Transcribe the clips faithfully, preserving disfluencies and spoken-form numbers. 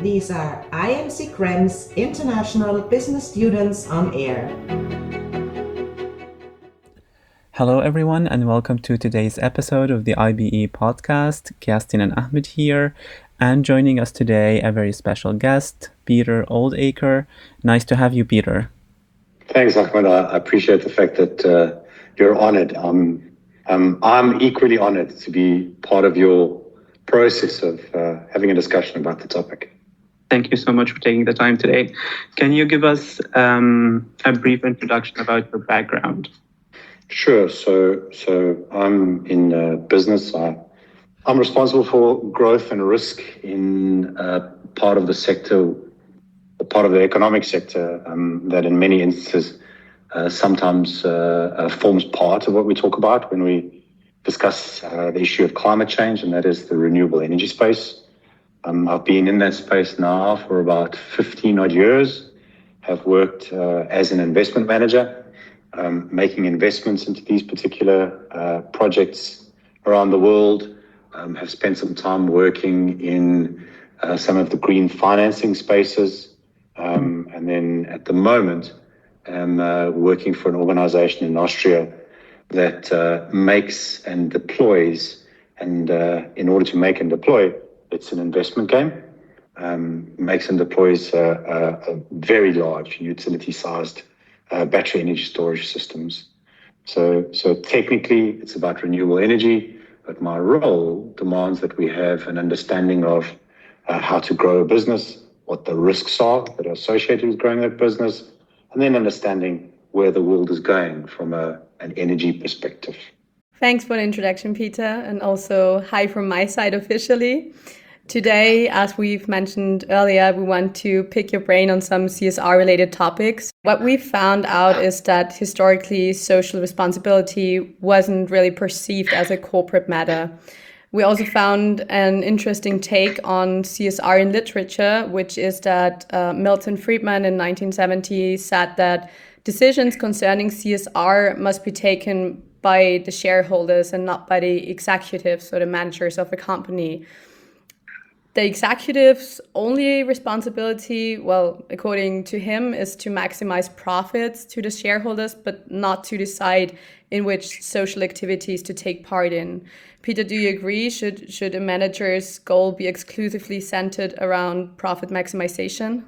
These are I M C Krem's International Business Students on Air. Hello everyone and welcome to today's episode of the I B E podcast. Kerstin and Ahmed here, and joining us today a very special guest, Peter Oldacre. Nice to have you, Peter. Thanks, Ahmed. I appreciate the fact that uh, you're honored. Um, um, I'm equally honored to be part of your process of uh, having a discussion about the topic. Thank you so much for taking the time today. Can you give us um, a brief introduction about your background? Sure. So, so I'm in uh, business. I, I'm responsible for growth and risk in uh, part of the sector, part of the economic sector um, that in many instances uh, sometimes uh, uh, forms part of what we talk about when we discuss uh, the issue of climate change, and that is the renewable energy space. Um, I've been in that space now for about fifteen odd years, have worked uh, as an investment manager, um, making investments into these particular uh, projects around the world, um, have spent some time working in uh, some of the green financing spaces, um, and then at the moment I'm uh, working for an organization in Austria that uh, makes and deploys, and uh, in order to make and deploy, it's an investment game, um, makes and deploys uh, uh, a very large utility-sized uh, battery energy storage systems. So, so technically it's about renewable energy, but my role demands that we have an understanding of uh, how to grow a business, what the risks are that are associated with growing that business, and then understanding where the world is going from a, an energy perspective. Thanks for the introduction, Peter, and also hi from my side officially. Today, as we've mentioned earlier, we want to pick your brain on some C S R-related topics. What we found out is that historically, social responsibility wasn't really perceived as a corporate matter. We also found an interesting take on C S R in literature, which is that uh, Milton Friedman in nineteen seventy said that decisions concerning C S R must be taken by the shareholders and not by the executives or the managers of a company. The executive's only responsibility, well, according to him, is to maximize profits to the shareholders, but not to decide in which social activities to take part in. Peter, do you agree? Should should a manager's goal be exclusively centered around profit maximization?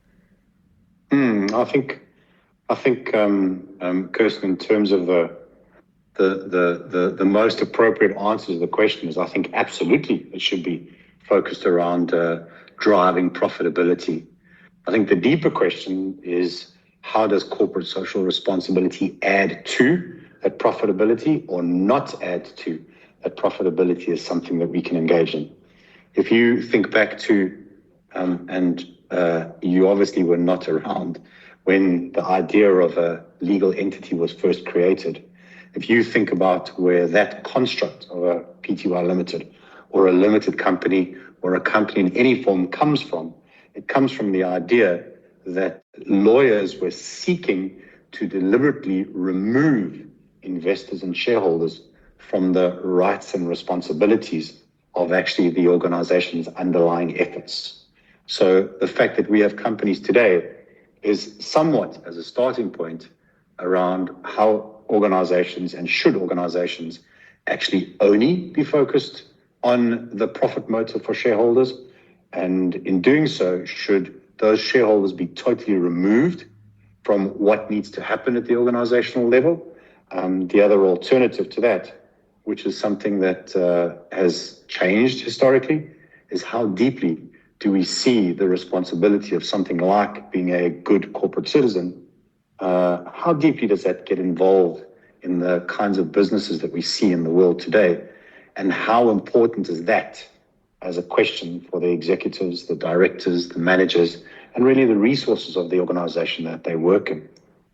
Mm, I think, I think, um, um, Kirsten, in terms of the the, the the the most appropriate answer to the question is, I think absolutely it should be focused around uh, driving profitability. I think the deeper question is, how does corporate social responsibility add to that profitability or not add to that profitability is something that we can engage in. If you think back to, um, and uh, you obviously were not around when the idea of a legal entity was first created, if you think about where that construct of a P T Y Limited or a limited company or a company in any form comes from, it comes from the idea that lawyers were seeking to deliberately remove investors and shareholders from the rights and responsibilities of actually the organization's underlying efforts. So the fact that we have companies today is somewhat as a starting point around how organizations and should organizations actually only be focused on the profit motive for shareholders, and in doing so, should those shareholders be totally removed from what needs to happen at the organizational level. Um, the other alternative to that, which is something that uh, has changed historically, is how deeply do we see the responsibility of something like being a good corporate citizen? Uh, how deeply does that get involved in the kinds of businesses that we see in the world today? And how important is that as a question for the executives, the directors, the managers, and really the resources of the organization that they work in?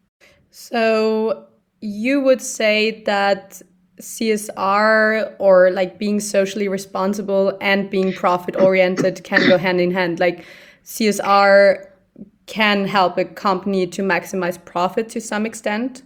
So you would say that C S R, or like being socially responsible and being profit oriented, can go hand in hand. Like C S R can help a company to maximize profit to some extent.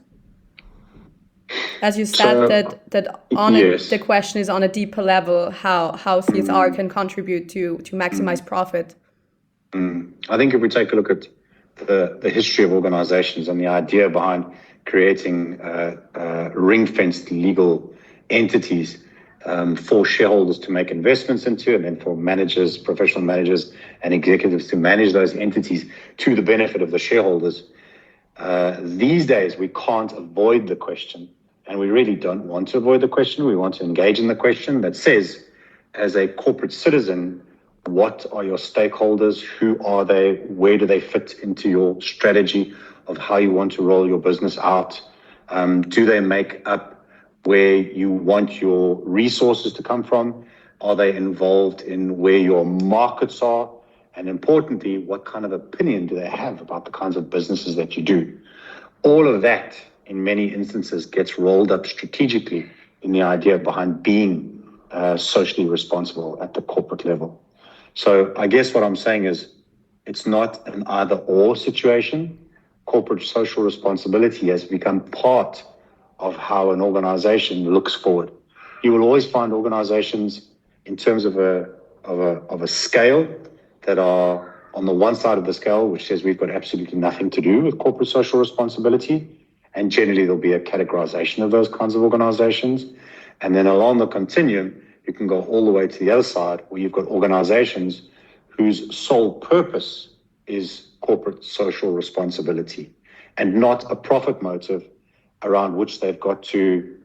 As you said, So, that that on a, yes. the question is on a deeper level, how how C S R can contribute to to maximize profit. Mm. I think if we take a look at the, the history of organizations and the idea behind creating uh, uh, ring-fenced legal entities um, for shareholders to make investments into, and then for managers, professional managers and executives to manage those entities to the benefit of the shareholders. Uh, these days, we can't avoid the question, and we really don't want to avoid the question. We want to engage in the question that says, as a corporate citizen, what are your stakeholders? Who are they? Where do they fit into your strategy of how you want to roll your business out? Um, do they make up where you want your resources to come from? Are they involved in where your markets are? And importantly, what kind of opinion do they have about the kinds of businesses that you do? All of that, in many instances, gets rolled up strategically in the idea behind being uh, socially responsible at the corporate level. So I guess what I'm saying is it's not an either or situation. Corporate social responsibility has become part of how an organization looks forward. You will always find organizations in terms of a, of a, of a scale that are on the one side of the scale, which says we've got absolutely nothing to do with corporate social responsibility. And generally there'll be a categorization of those kinds of organizations. And then along the continuum, you can go all the way to the other side where you've got organizations whose sole purpose is corporate social responsibility and not a profit motive around which they've got to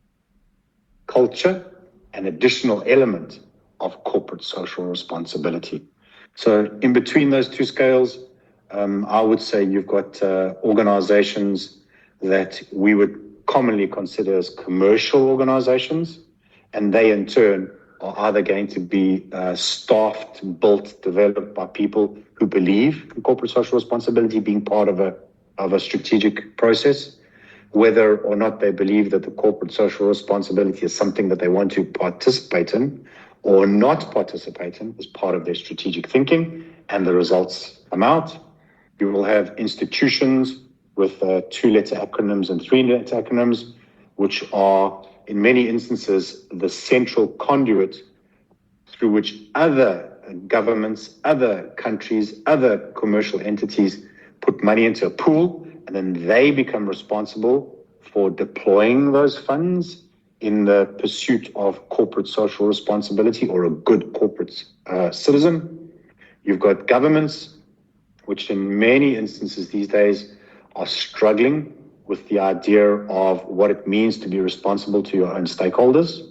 culture an additional element of corporate social responsibility. So in between those two scales, um, I would say you've got uh, organizations that we would commonly consider as commercial organizations, and they in turn are either going to be uh, staffed, built, developed by people who believe in corporate social responsibility being part of a of a strategic process, whether or not they believe that the corporate social responsibility is something that they want to participate in or not participate in as part of their strategic thinking, and the results come out. You will have institutions with uh, two-letter acronyms and three-letter acronyms, which are in many instances the central conduit through which other governments, other countries, other commercial entities put money into a pool, and then they become responsible for deploying those funds in the pursuit of corporate social responsibility or a good corporate uh, citizen. You've got governments, which in many instances these days are struggling with the idea of what it means to be responsible to your own stakeholders.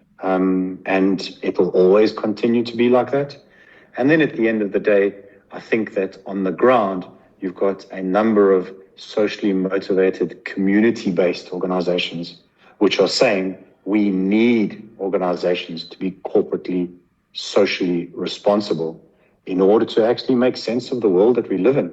Um, and it will always continue to be like that. And then at the end of the day, I think that on the ground, you've got a number of socially motivated, community-based organizations, which are saying we need organizations to be corporately, socially responsible in order to actually make sense of the world that we live in.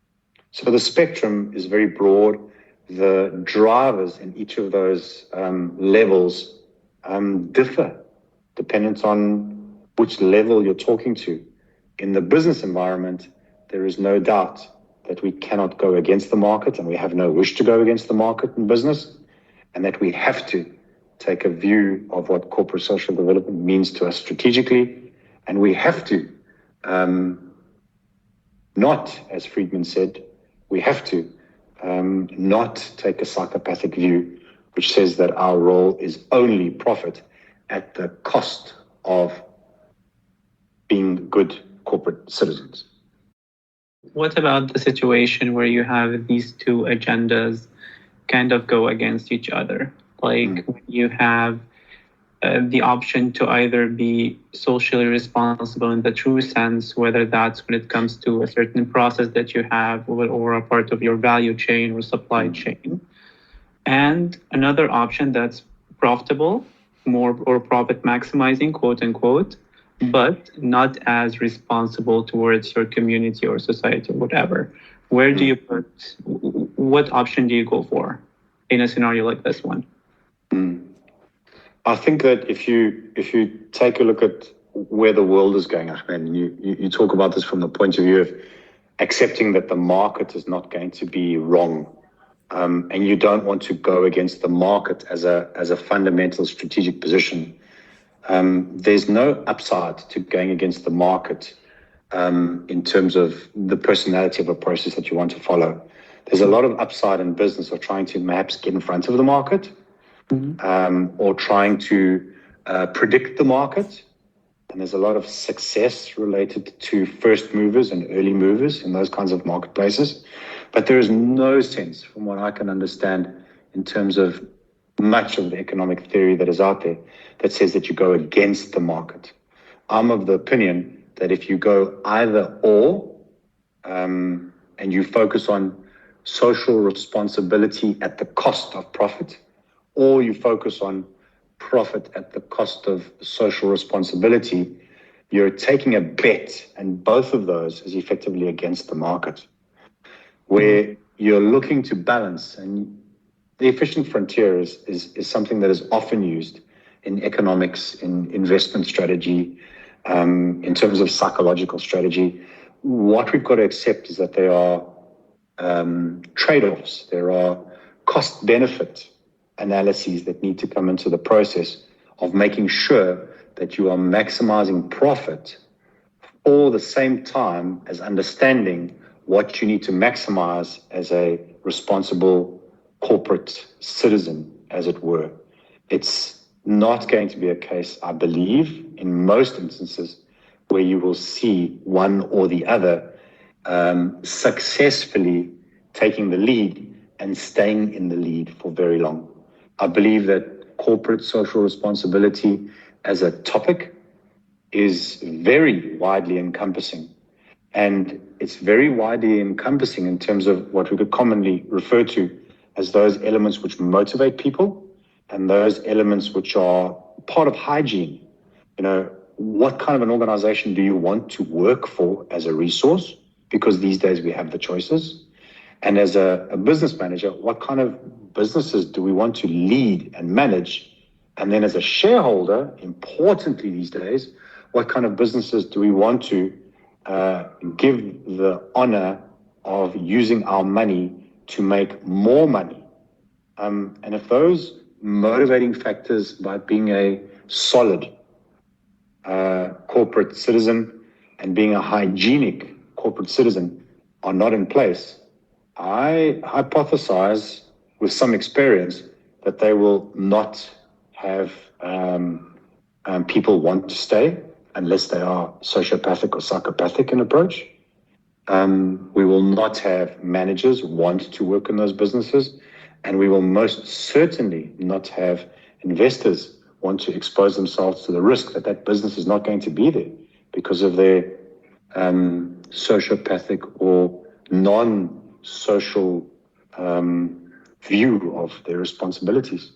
So the spectrum is very broad. The drivers in each of those um, levels um, differ dependent on which level you're talking to. In the business environment, there is no doubt that we cannot go against the market, and we have no wish to go against the market in business, and that we have to take a view of what corporate social development means to us strategically, and we have to um, not, as Friedman said, we have to um, not take a psychopathic view which says that our role is only profit at the cost of being good corporate citizens. What about the situation where you have these two agendas kind of go against each other? Like mm. when you have uh, the option to either be socially responsible in the true sense, whether that's when it comes to a certain process that you have or, or a part of your value chain or supply mm. chain, and another option that's profitable, more or profit maximizing, quote unquote, but not as responsible towards your community or society or whatever. Where do you put, what option do you go for in a scenario like this one? Mm. I think that if you if you take a look at where the world is going, Ahmed, and you, you, you talk about this from the point of view of accepting that the market is not going to be wrong, um, and you don't want to go against the market as a as a fundamental strategic position, Um, there's no upside to going against the market um, in terms of the personality of a process that you want to follow. There's a lot of upside in business of trying to perhaps get in front of the market, mm-hmm. um, or trying to uh, predict the market. And there's a lot of success related to first movers and early movers in those kinds of marketplaces. But there is no sense, from what I can understand, in terms of much of the economic theory that is out there, that says that you go against the market. I'm of the opinion that if you go either or, um, and you focus on social responsibility at the cost of profit, or you focus on profit at the cost of social responsibility, you're taking a bet, and both of those is effectively against the market, where you're looking to balance. And the efficient frontier is, is, is something that is often used in economics, in investment strategy, um, in terms of psychological strategy. What we've got to accept is that there are um, trade-offs, there are cost-benefit analyses that need to come into the process of making sure that you are maximizing profit, all the same time as understanding what you need to maximize as a responsible corporate citizen, as it were. It's not going to be a case, I believe, in most instances, where you will see one or the other um, successfully taking the lead and staying in the lead for very long. I believe that corporate social responsibility as a topic is very widely encompassing. And it's very widely encompassing in terms of what we could commonly refer to as those elements which motivate people and those elements which are part of hygiene. You know, what kind of an organization do you want to work for as a resource? Because these days we have the choices. And as a, a business manager, what kind of businesses do we want to lead and manage? And then as a shareholder, importantly these days, what kind of businesses do we want to uh, give the honor of using our money to make more money? Um, and if those motivating factors by being a solid uh, corporate citizen and being a hygienic corporate citizen are not in place, I hypothesize with some experience that they will not have um, um, people want to stay unless they are sociopathic or psychopathic in approach. Um, we will not have managers want to work in those businesses, and we will most certainly not have investors want to expose themselves to the risk that that business is not going to be there because of their um, sociopathic or non-social um, view of their responsibilities.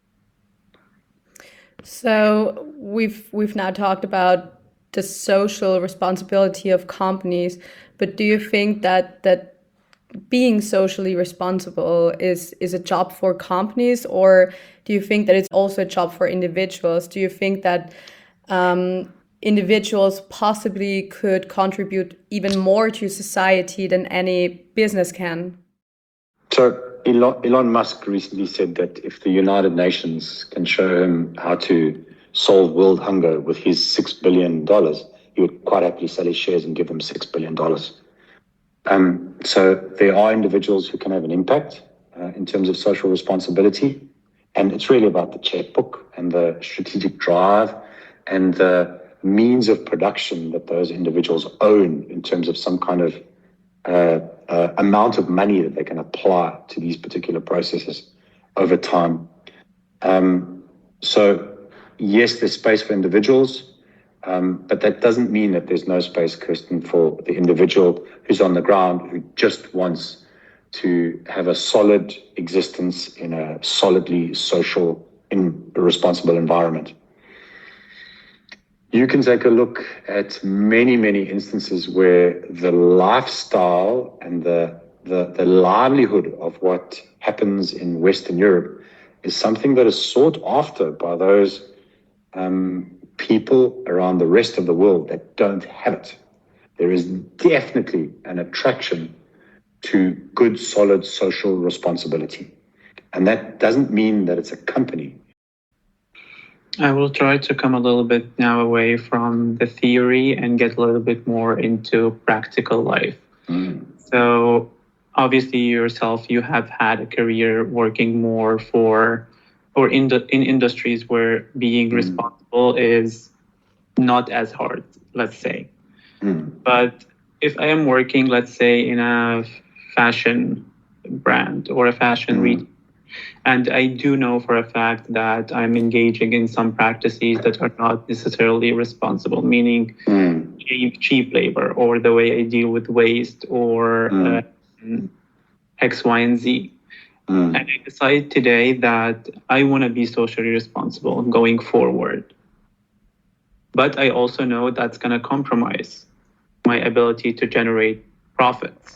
So we've we've now talked about the social responsibility of companies, but do you think that that being socially responsible is is a job for companies, or do you think that it's also a job for individuals? Do you think that um, individuals possibly could contribute even more to society than any business can? So Elon, Elon Musk recently said that if the United Nations can show him how to solve world hunger with his six billion dollars, he would quite happily sell his shares and give them six billion dollars. Um, so there are individuals who can have an impact uh, in terms of social responsibility. And it's really about the checkbook and the strategic drive and the means of production that those individuals own in terms of some kind of uh, uh, amount of money that they can apply to these particular processes over time. Um, so yes, there's space for individuals, um, but that doesn't mean that there's no space, Kirsten, for the individual who's on the ground, who just wants to have a solid existence in a solidly social, in a responsible environment. You can take a look at many, many instances where the lifestyle and the, the, the livelihood of what happens in Western Europe is something that is sought after by those um, people around the rest of the world that don't have it. There is definitely an attraction to good, solid social responsibility. And that doesn't mean that it's a company. I will try to come a little bit now away from the theory and get a little bit more into practical life. Mm. So obviously yourself, you have had a career working more for or in the in industries where being Mm. responsible is not as hard, let's say. Mm. But if I am working, let's say, in a fashion brand or a fashion Mm. retail, and I do know for a fact that I'm engaging in some practices that are not necessarily responsible, meaning Mm. cheap, cheap labor, or the way I deal with waste, or Mm. uh, X, Y, and Z. Mm. And I decide today that I want to be socially responsible going forward. But I also know that's going to compromise my ability to generate profits.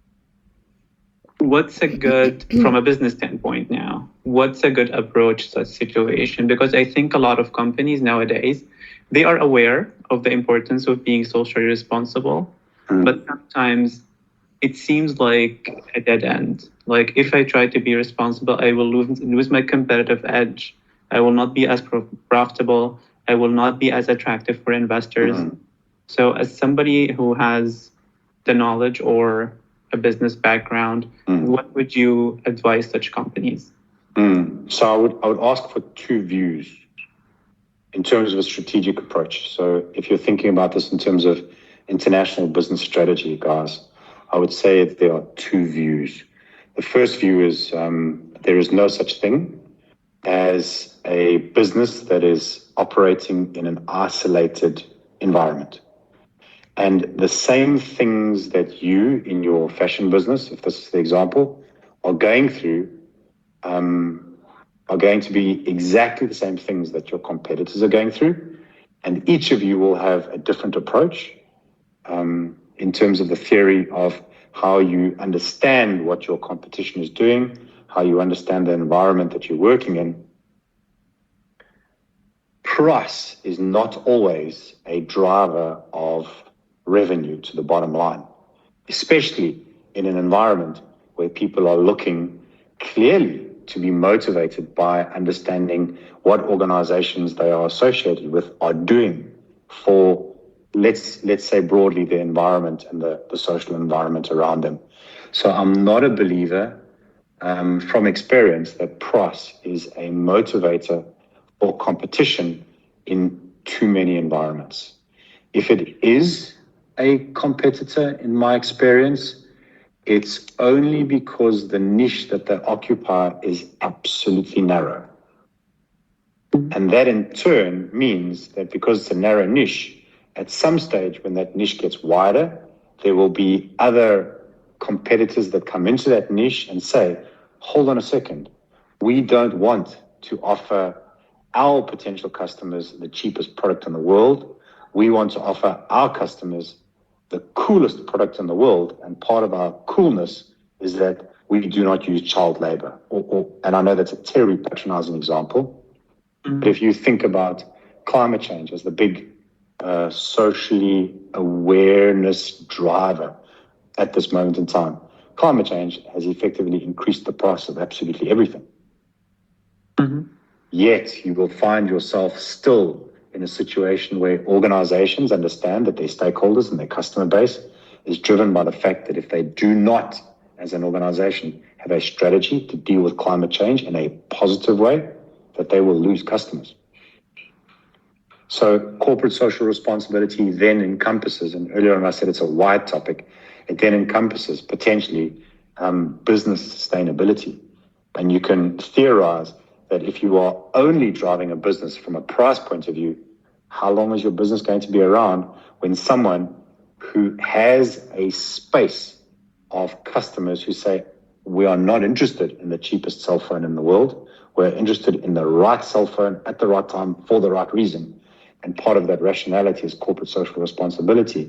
What's a good, from a business standpoint now, what's a good approach to such situation? Because I think a lot of companies nowadays, they are aware of the importance of being socially responsible, Mm. but sometimes it seems like a dead end. Like if I try to be responsible, I will lose, lose my competitive edge. I will not be as pro- profitable. I will not be as attractive for investors. Mm. So as somebody who has the knowledge or a business background, Mm. what would you advise such companies? Mm. So I would I would ask for two views in terms of a strategic approach. So if you're thinking about this in terms of international business strategy, guys, I would say there are two views. The first view is um, there is no such thing as a business that is operating in an isolated environment. And the same things that you in your fashion business, if this is the example, are going through um, are going to be exactly the same things that your competitors are going through. And each of you will have a different approach um, in terms of the theory of how you understand what your competition is doing, how you understand the environment that you're working in. Price is not always a driver of revenue to the bottom line, especially in an environment where people are looking clearly to be motivated by understanding what organizations they are associated with are doing for, let's let's say broadly, the environment and the, the social environment around them. So I'm not a believer um, from experience that price is a motivator for competition in too many environments. If it is a competitor, in my experience, it's only because the niche that they occupy is absolutely narrow. And that in turn means that because it's a narrow niche, at some stage when that niche gets wider, there will be other competitors that come into that niche and say, hold on a second, we don't want to offer our potential customers the cheapest product in the world. We want to offer our customers the coolest product in the world, and part of our coolness is that we do not use child labor. Or, or, and I know that's a terribly patronizing example, mm-hmm. but if you think about climate change as the big uh, socially awareness driver at this moment in time, climate change has effectively increased the price of absolutely everything. Mm-hmm. Yet you will find yourself still in a situation where organizations understand that their stakeholders and their customer base is driven by the fact that if they do not, as an organization, have a strategy to deal with climate change in a positive way, that they will lose customers. So corporate social responsibility then encompasses, and earlier on I said it's a wide topic, it then encompasses potentially um, business sustainability. And you can theorize that if you are only driving a business from a price point of view, how long is your business going to be around when someone who has a space of customers who say, we are not interested in the cheapest cell phone in the world, we're interested in the right cell phone at the right time for the right reason, and part of that rationality is corporate social responsibility,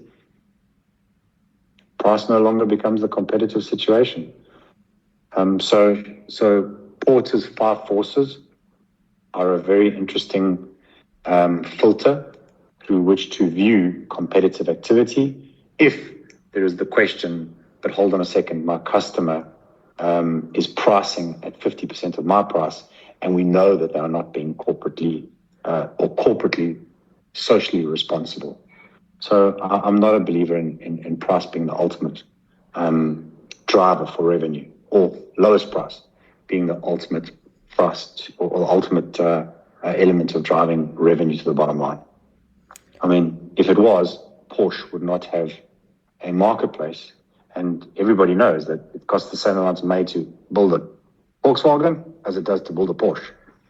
price no longer becomes the competitive situation. Um, so, so Porter's five forces are a very interesting um, filter through which to view competitive activity. If there is the question, but hold on a second, my customer um, is pricing at fifty percent of my price, and we know that they are not being corporately uh, or corporately, socially responsible. So I, I'm not a believer in, in, in price being the ultimate um, driver for revenue, or lowest price being the ultimate price or, or ultimate uh, uh, element of driving revenue to the bottom line. I mean, if it was, Porsche would not have a marketplace, and everybody knows that it costs the same amount of money to build a Volkswagen as it does to build a Porsche.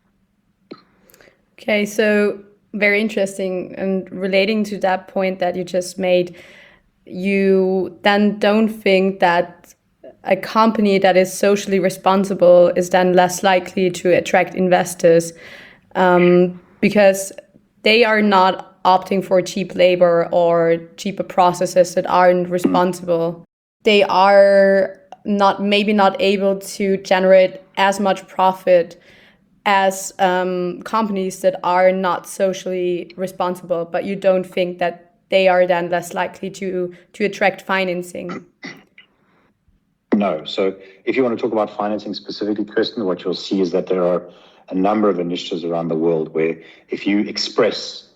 Okay, so very interesting. And relating to that point that you just made, you then don't think that a company that is socially responsible is then less likely to attract investors um, because they are not opting for cheap labor or cheaper processes that aren't responsible. They are not maybe not able to generate as much profit as um, companies that are not socially responsible, but you don't think that they are then less likely to to attract financing? No. So if you want to talk about financing specifically, Kirsten, what you'll see is that there are a number of initiatives around the world where if you express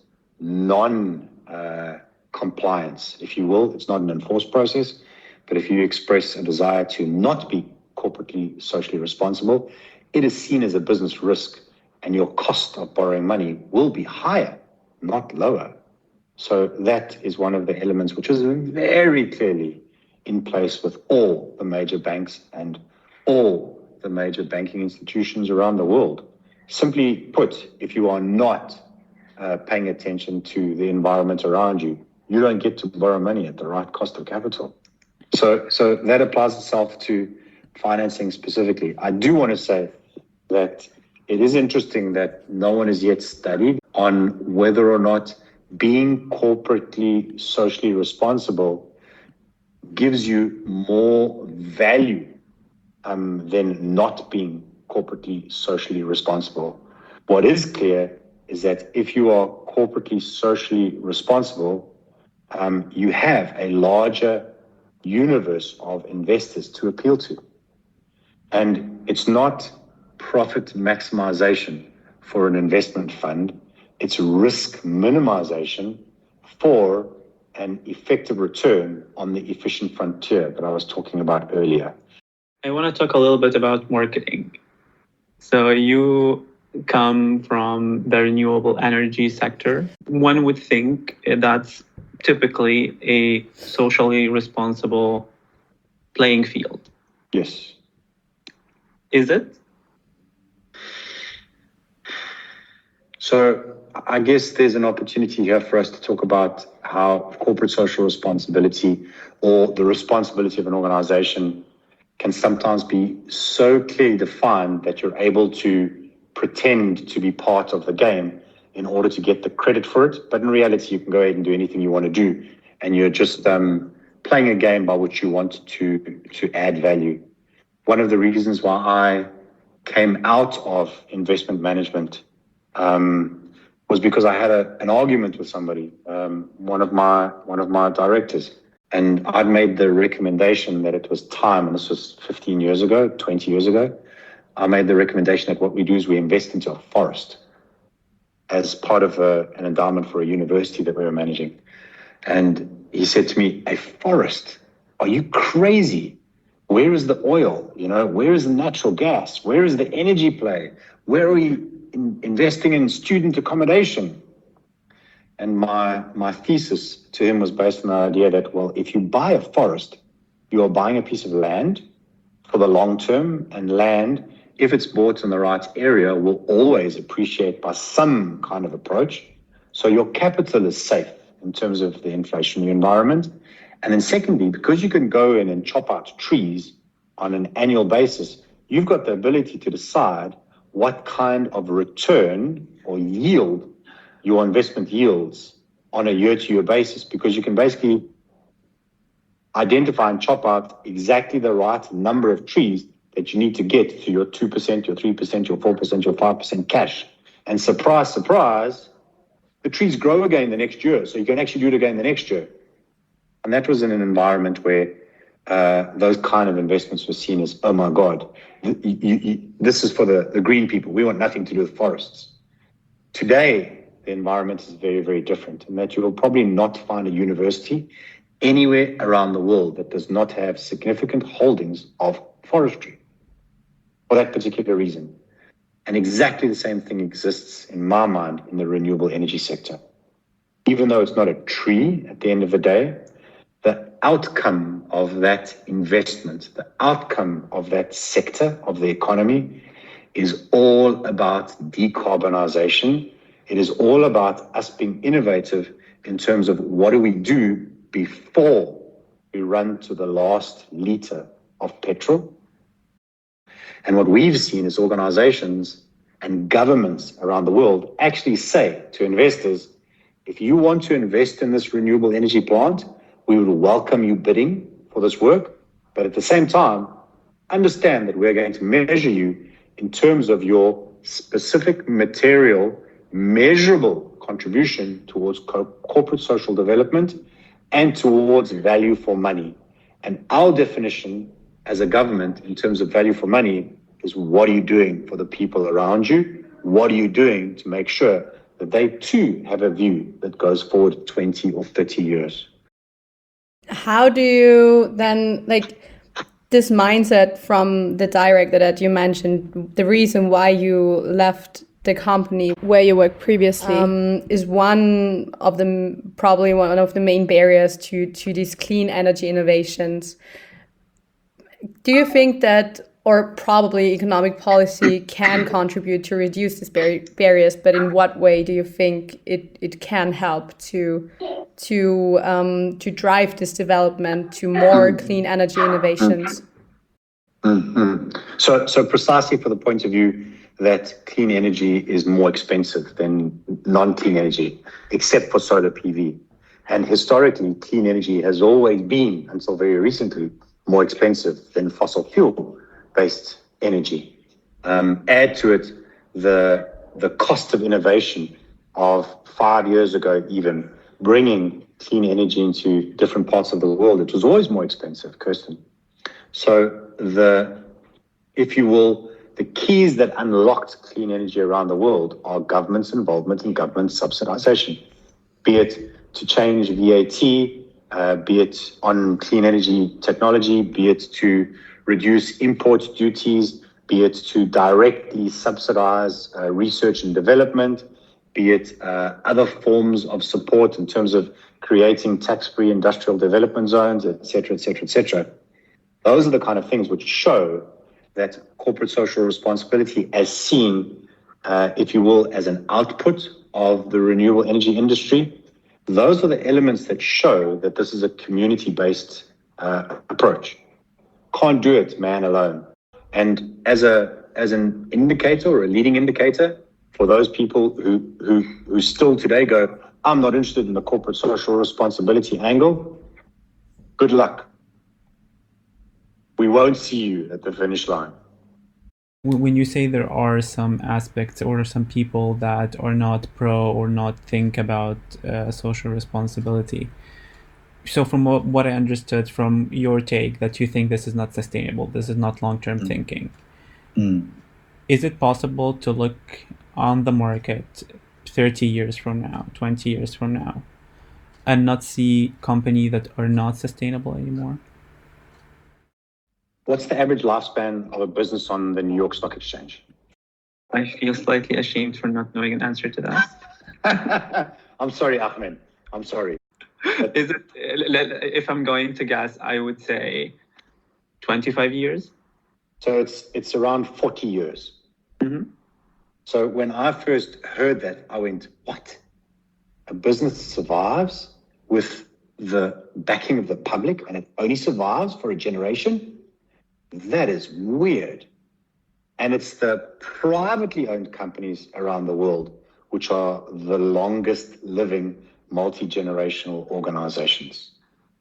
non-compliance, uh, if you will, it's not an enforced process, but if you express a desire to not be corporately socially responsible, it is seen as a business risk, and your cost of borrowing money will be higher, not lower. So that is one of the elements which is very clearly in place with all the major banks and all the major banking institutions around the world. Simply put, if you are not uh, paying attention to the environment around you, you don't get to borrow money at the right cost of capital. So, so that applies itself to financing specifically. I do want to say that it is interesting that no one has yet studied on whether or not being corporately socially responsible gives you more value um, than not being corporately socially responsible. What is clear is that if you are corporately socially responsible, um, you have a larger universe of investors to appeal to. And it's not profit maximization for an investment fund, it's risk minimization for an effective return on the efficient frontier that I was talking about earlier. I want to talk a little bit about marketing. So you come from the renewable energy sector. One would think that's typically a socially responsible playing field. Yes. Is it? So I guess there's an opportunity here for us to talk about how corporate social responsibility or the responsibility of an organization can sometimes be so clearly defined that you're able to pretend to be part of the game in order to get the credit for it. But in reality, you can go ahead and do anything you want to do. And you're just um, playing a game by which you want to, to add value. One of the reasons why I came out of investment management um, was because I had a, an argument with somebody, um, one of my one of my directors, and I'd made the recommendation that it was time, and this was fifteen years ago, twenty years ago. I made the recommendation that what we do is we invest into a forest as part of a, an endowment for a university that we were managing. And he said to me, "A forest? Are you crazy? Where is the oil? You know, where is the natural gas? Where is the energy play? Where are we in investing in student accommodation?" And my my thesis to him was based on the idea that, well, if you buy a forest, you are buying a piece of land for the long term, and land, if it's bought in the right area, will always appreciate by some kind of approach. So your capital is safe in terms of the inflationary environment. And then secondly, because you can go in and chop out trees on an annual basis, you've got the ability to decide what kind of return or yield your investment yields on a year-to-year basis, because you can basically identify and chop out exactly the right number of trees that you need to get to your two percent, your three percent, your four percent, your five percent cash. And surprise, surprise, the trees grow again the next year. So you can actually do it again the next year. And that was in an environment where uh, those kind of investments were seen as, oh my God, you, you, you, this is for the, the green people. We want nothing to do with forests. Today, the environment is very, very different, and that you will probably not find a university anywhere around the world that does not have significant holdings of forestry for that particular reason. And exactly the same thing exists, in my mind, in the renewable energy sector. Even though it's not a tree at the end of the day, the outcome of that investment, the outcome of that sector of the economy is all about decarbonization. It is all about us being innovative in terms of what do we do before we run to the last liter of petrol. And what we've seen is organizations and governments around the world actually say to investors, if you want to invest in this renewable energy plant, we would welcome you bidding for this work. But at the same time, understand that we're going to measure you in terms of your specific material, measurable contribution towards co- corporate social development and towards value for money. And our definition as a government in terms of value for money is, what are you doing for the people around you? What are you doing to make sure that they too have a view that goes forward twenty or thirty years? How do you then, like, this mindset from the director that you mentioned, the reason why you left the company where you worked previously, um, is one of the, probably one of the main barriers to, to these clean energy innovations. Do you think that, or probably economic policy can contribute to reduce these bar- barriers, but in what way do you think it, it can help to to um, to drive this development to more clean energy innovations? Mm-hmm. So, so precisely for the point of view that clean energy is more expensive than non-clean energy, except for solar P V. And historically, clean energy has always been, until very recently, more expensive than fossil fuel-based energy. Um, add to it the, the cost of innovation of five years ago, even bringing clean energy into different parts of the world. It was always more expensive, Kirsten. So the, if you will, the keys that unlocked clean energy around the world are government's involvement and government subsidization, be it to change V A T, uh, be it on clean energy technology, be it to reduce import duties, be it to directly subsidize uh, research and development, be it uh, other forms of support in terms of creating tax-free industrial development zones, et cetera, et cetera, et cetera. Those are the kind of things which show that corporate social responsibility, as seen, uh, if you will, as an output of the renewable energy industry, those are the elements that show that this is a community-based uh, approach. Can't do it man alone. And as a as an indicator or a leading indicator for those people who who who still today go, I'm not interested in the corporate social responsibility angle, good luck. We won't see you at the finish line. When you say there are some aspects or some people that are not pro or not think about uh, social responsibility, so from what, what I understood from your take, that you think this is not sustainable, this is not long-term mm. thinking. Mm. Is it possible to look on the market thirty years from now, twenty years from now, and not see companies that are not sustainable anymore? What's the average lifespan of a business on the New York Stock Exchange? I feel slightly ashamed for not knowing an answer to that. I'm sorry, Ahmed. I'm sorry. But is it, if I'm going to guess, I would say twenty-five years. So it's it's around forty years. Mm-hmm. So when I first heard that, I went, what? A business survives with the backing of the public and it only survives for a generation? That is weird. And it's the privately owned companies around the world which are the longest living multi-generational organizations.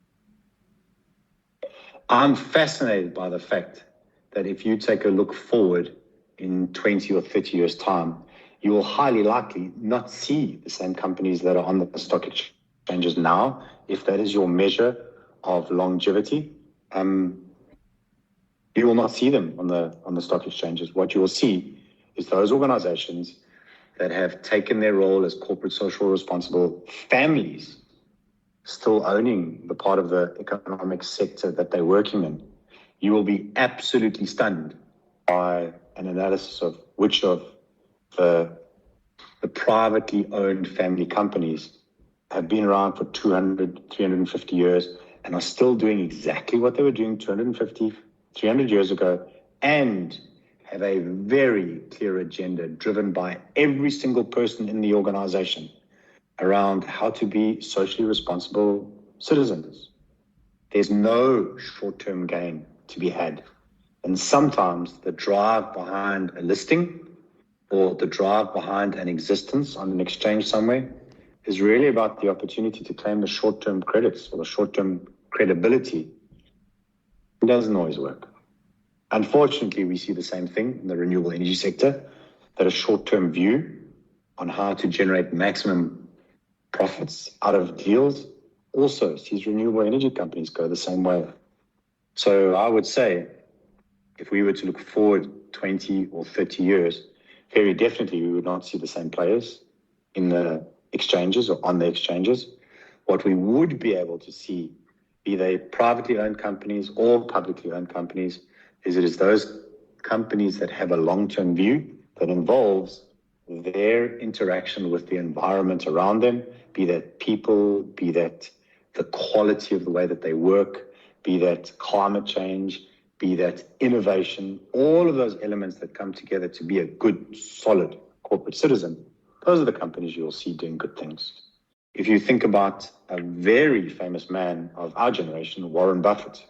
I'm fascinated by the fact that if you take a look forward in twenty or thirty years' time, you will highly likely not see the same companies that are on the stock exchanges now, if that is your measure of longevity. Um, you will not see them on the on the stock exchanges. What you will see is those organizations that have taken their role as corporate social responsible families, still owning the part of the economic sector that they're working in, you will be absolutely stunned by an analysis of which of the, the privately owned family companies have been around for two hundred, three hundred fifty years and are still doing exactly what they were doing two hundred fifty, three hundred years ago, and have a very clear agenda driven by every single person in the organization around how to be socially responsible citizens. There's no short-term gain to be had. And sometimes the drive behind a listing or the drive behind an existence on an exchange somewhere is really about the opportunity to claim the short-term credits or the short-term credibility. It doesn't always work. Unfortunately, we see the same thing in the renewable energy sector, that a short-term view on how to generate maximum profits out of deals also sees renewable energy companies go the same way. So I would say, if we were to look forward twenty or thirty years, very definitely we would not see the same players in the exchanges or on the exchanges. What we would be able to see, be they privately owned companies or publicly owned companies, is it is those companies that have a long-term view that involves their interaction with the environment around them, be that people, be that the quality of the way that they work, be that climate change, be that innovation, all of those elements that come together to be a good, solid corporate citizen. Those are the companies you'll see doing good things. If you think about a very famous man of our generation, Warren Buffett,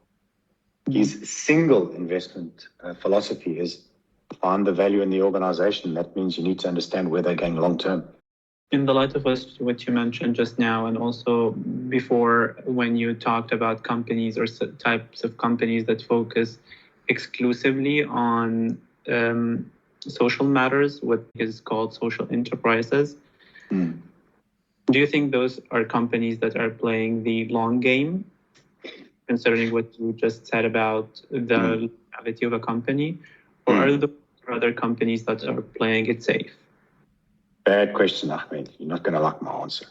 his single investment uh, philosophy is find the value in the organization. That means you need to understand where they're going long term. In the light of what you mentioned just now, and also before when you talked about companies or types of companies that focus exclusively on um, social matters, what is called social enterprises, mm. do you think those are companies that are playing the long game, considering what you just said about the mm. longevity of a company, or mm. are there other companies that are playing it safe? Bad question, Ahmed. You're not going to like my answer.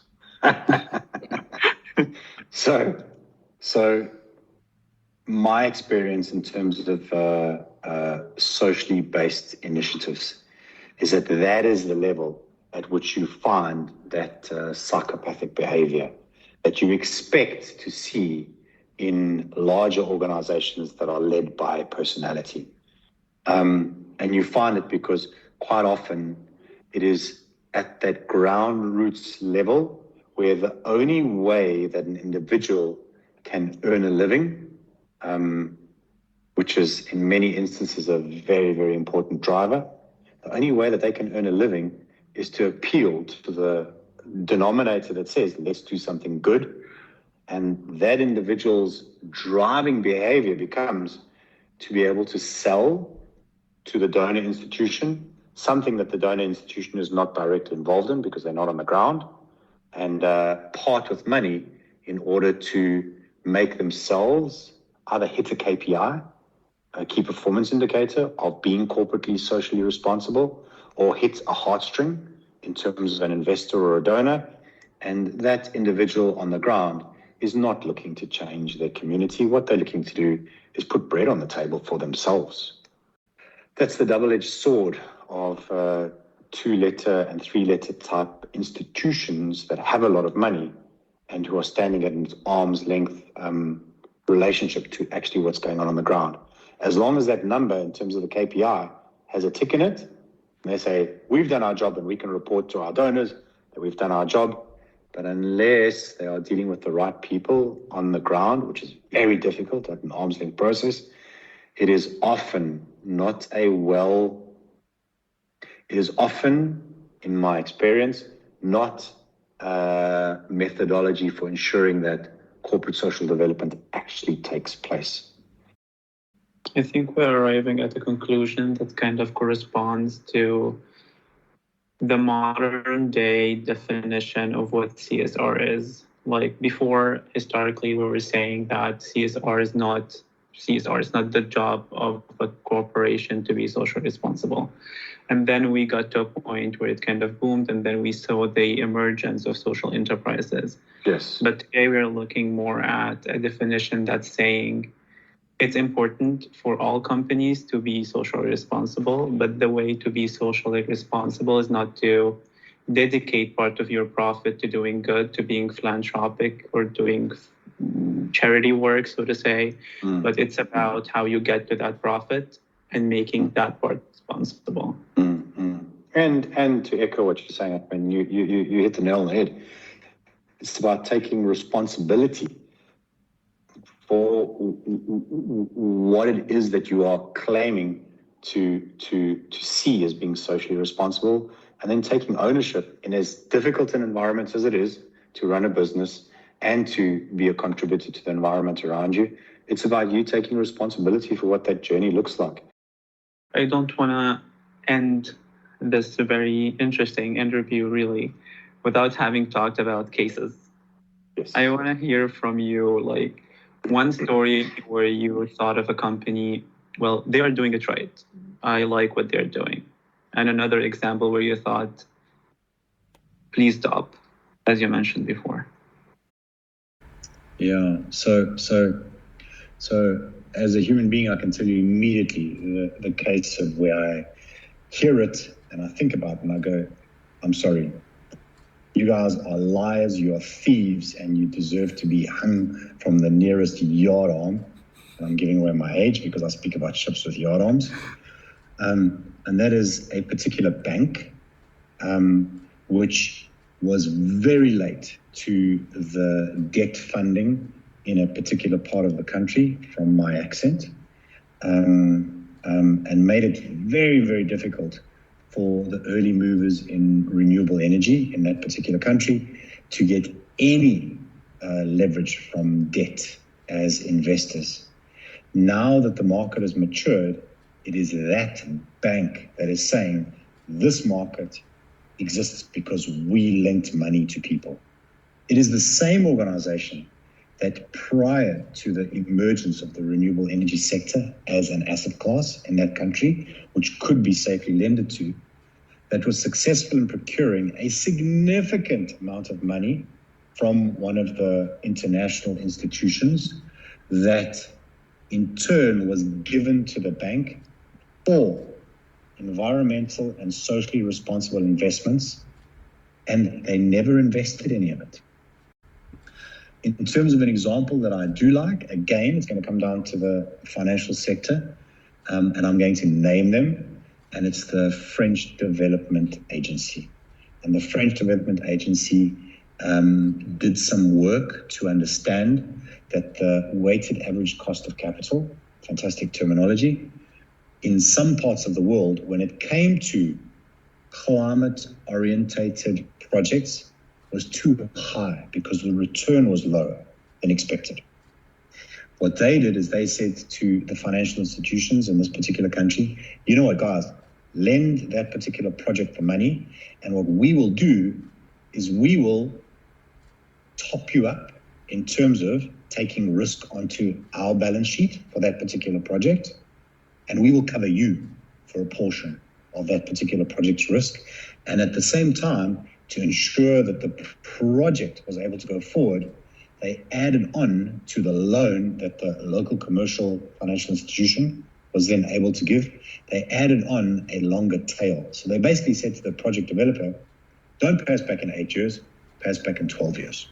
so, so my experience in terms of uh, uh, socially based initiatives is that that is the level at which you find that uh, psychopathic behavior that you expect to see in larger organizations that are led by personality. Um, and you find it because quite often it is at that ground roots level where the only way that an individual can earn a living, um, which is in many instances a very, very important driver, the only way that they can earn a living is to appeal to the denominator that says, let's do something good. And that individual's driving behavior becomes to be able to sell to the donor institution something that the donor institution is not directly involved in because they're not on the ground, and uh, part with money in order to make themselves either hit a K P I, a key performance indicator of being corporately socially responsible, or hit a heartstring in terms of an investor or a donor. And that individual on the ground is not looking to change their community. What they're looking to do is put bread on the table for themselves. That's the double-edged sword of uh, two-letter and three-letter type institutions that have a lot of money and who are standing at an arm's length um, relationship to actually what's going on on the ground. As long as that number in terms of the K P I has a tick in it, and they say, we've done our job and we can report to our donors that we've done our job, but unless they are dealing with the right people on the ground, which is very difficult at an arm's length process, it is often not a well It is often, in my experience, not a methodology for ensuring that corporate social development actually takes place. I think we're arriving at a conclusion that kind of corresponds to the modern day definition of what C S R is. Like before, historically, we were saying that C S R is not C S R is not the job of a corporation to be socially responsible. And then we got to a point where it kind of boomed, and then we saw the emergence of social enterprises. Yes. But today we're looking more at a definition that's saying it's important for all companies to be socially responsible, but the way to be socially responsible is not to dedicate part of your profit to doing good, to being philanthropic or doing charity work, so to say, Mm. but it's about how you get to that profit and making that part responsible. Mm, mm. And and to echo what you're saying, I mean, you, you, you you hit the nail on the head. It's about taking responsibility for what it is that you are claiming to to to see as being socially responsible, and then taking ownership in as difficult an environment as it is to run a business and to be a contributor to the environment around you. It's about you taking responsibility for what that journey looks like. I don't want to end this very interesting interview really without having talked about cases. Yes. I want to hear from you, like, one story where you thought of a company, well, they are doing it right. I like what they're doing. And another example where you thought, please stop, as you mentioned before. Yeah, so so so as a human being, I can tell you immediately the, the case of where I hear it and I think about it and I go, I'm sorry, you guys are liars, you are thieves, and you deserve to be hung from the nearest yardarm. And I'm giving away my age because I speak about ships with yardarms. Um, and that is a particular bank, um, which was very late to the debt funding in a particular part of the country, from my accent, um, um, and made it very, very difficult for the early movers in renewable energy in that particular country to get any uh, leverage from debt as investors. Now that the market has matured, it is that bank that is saying this market exists because we lent money to people. It is the same organization that prior to the emergence of the renewable energy sector as an asset class in that country, which could be safely lended to, that was successful in procuring a significant amount of money from one of the international institutions that in turn was given to the bank for environmental and socially responsible investments, and they never invested any of it. In terms of an example that I do like, again, it's going to come down to the financial sector, um, and I'm going to name them. And it's the French Development Agency. And the French Development Agency um, did some work to understand that the weighted average cost of capital, fantastic terminology, in some parts of the world, when it came to climate-orientated projects, was too high because the return was lower than expected. What they did is they said to the financial institutions in this particular country, you know what, guys, lend that particular project the money, and what we will do is we will top you up in terms of taking risk onto our balance sheet for that particular project, and we will cover you for a portion of that particular project's risk. And at the same time, to ensure that the project was able to go forward, they added on to the loan that the local commercial financial institution was then able to give. They added on a longer tail. So they basically said to the project developer, don't pay us back in eight years, pay us back in twelve years.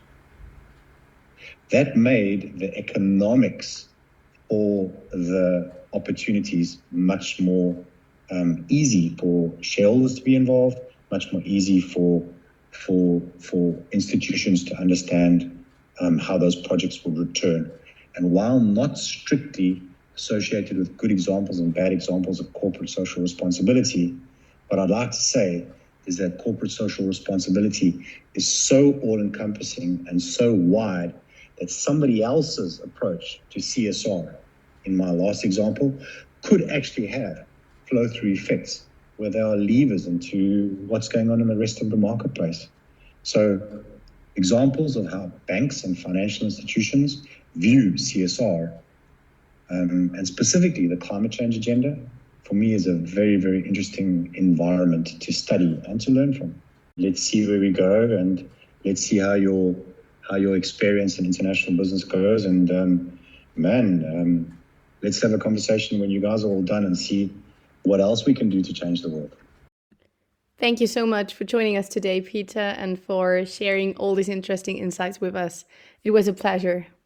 That made the economics for the opportunities much more um, easy for shareholders to be involved, much more easy for for for institutions to understand um, how those projects would return. And while not strictly associated with good examples and bad examples of corporate social responsibility, what I'd like to say is that corporate social responsibility is so all-encompassing and so wide that somebody else's approach to C S R, in my last example, could actually have flow-through effects where there are levers into what's going on in the rest of the marketplace. So examples of how banks and financial institutions view C S R, um, and specifically the climate change agenda, for me is a very, very interesting environment to study and to learn from. Let's see where we go, and let's see how your how your experience in international business goes. And um, man, um, let's have a conversation when you guys are all done and see what else we can do to change the world. Thank you so much for joining us today, Peter, and for sharing all these interesting insights with us. It was a pleasure.